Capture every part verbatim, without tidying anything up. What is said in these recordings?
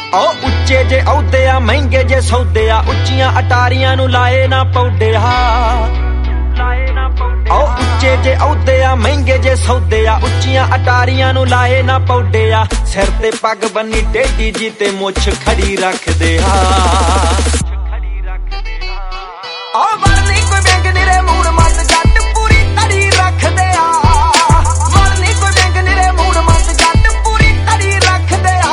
ओ उच्चे जे औदे आ महंगे जे सौदे आ उच्चियां अटारियां नू लाए ना पौडे हा ओ उच्चे जे औदे आ महंगे जे सौदे आ उच्चियां अटारियां नू लाए ना पौडे आ सिर ते पग बन्नी टेढ़ी जी ते मुछ खड़ी रख दे हा ओ बड़नी कोई बैंक निरे मूड मत जट पूरी तड़ी रख दे आ बड़नी कोई बैंक निरे मूड मत जट पूरी तड़ी रख दे आ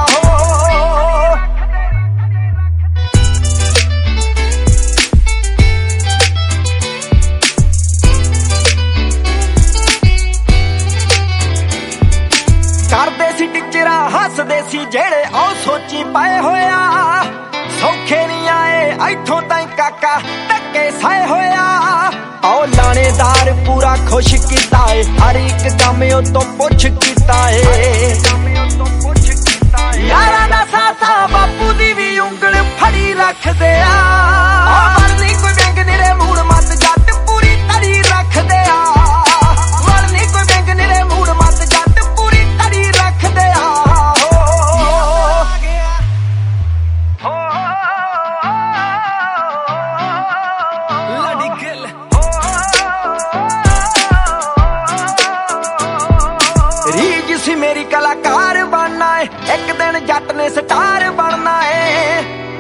करदे सी टिचरा हसदे सी जेड़े ओ सोची पाए होया सौखे नहीं आए इथों ताई काका धक्के साए होया ओ लानेदार पूरा खुश कीता है हर एक काम ओ तो पुछ कीता है यारा दा सासा बापू दी भी उंगल फड़ी रख दे आ मरनी कोई बैंक निरे मूड मत जट पूरी तड़ी रख दे आ मरनी कोई बैंक निरे मूड मत जट पूरी तड़ी रख दे आ रीज सी मेरी कलाकार बनना है एक दिन जट ने स्टार बनना है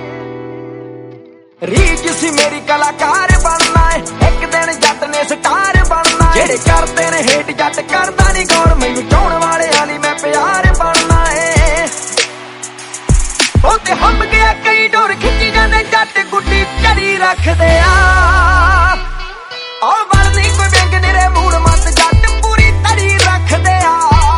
रीज सी मेरी कलाकार बनना है एक दिन जट ने स्टार बनना है जेड़े करते ने हेट जट करदा नहीं गौर मैनू चाहण वाले वाली मैं प्यार बनना है ओ ते हम गया कई डोर खिंची जाने जट गुड्डी चढ़ी रख दे आ ओ बननी कोई बैंक निरे मूड मत जट पूरी तड़ी रख दे आ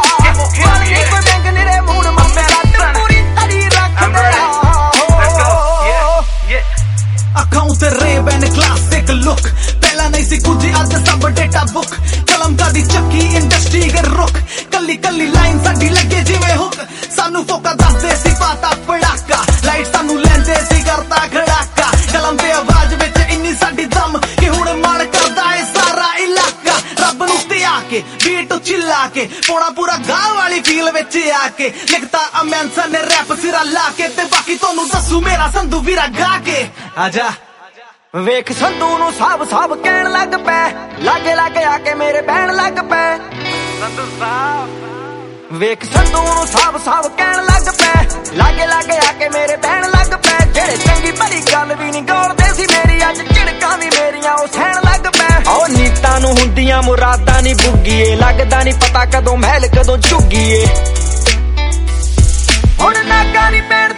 ते रेबन क्लासिक लुक पहला नहीं सी कुछ अज सब डेटा बुक कलम दी चक्की इंडस्ट्री के रुख कली कली लाइन साडी लगे जिवें हुक सानू फोका दसदे सी पाता पड़ाका लाइट सानू लेंदे सी करता खड़ाका कलम ते आवाज विच इन्नी साडी दम कि हुण मन करदा है सारा इलाका रब नू ते आके बीट चिल्ला के पोड़ा पूरा गाल वाली फील विच आके लिखता अमेंसन ने रैप सिरा ला के ते बाकी तोनू दसू मेरा संधू वीरा गा के आजा वेख संधू नू साब साब कहण लग पै लागे लागे आके मेरे बहन लग पै संधू साहब वेख संधू नू साब साब कहण लग पै लागे लागे आके मेरे बहन लग पै जेड़े चंगी भली गल भी नहीं गौलदे सी मेरी अज झिड़कां भी मेरियां ओ सहण लग पै ओ नीतां नू हुंदियां मुरादां नहीं बुग्गीए लगदा नहीं पता कदों महल कदों झुग्गीए हुण नागा नहीं पैण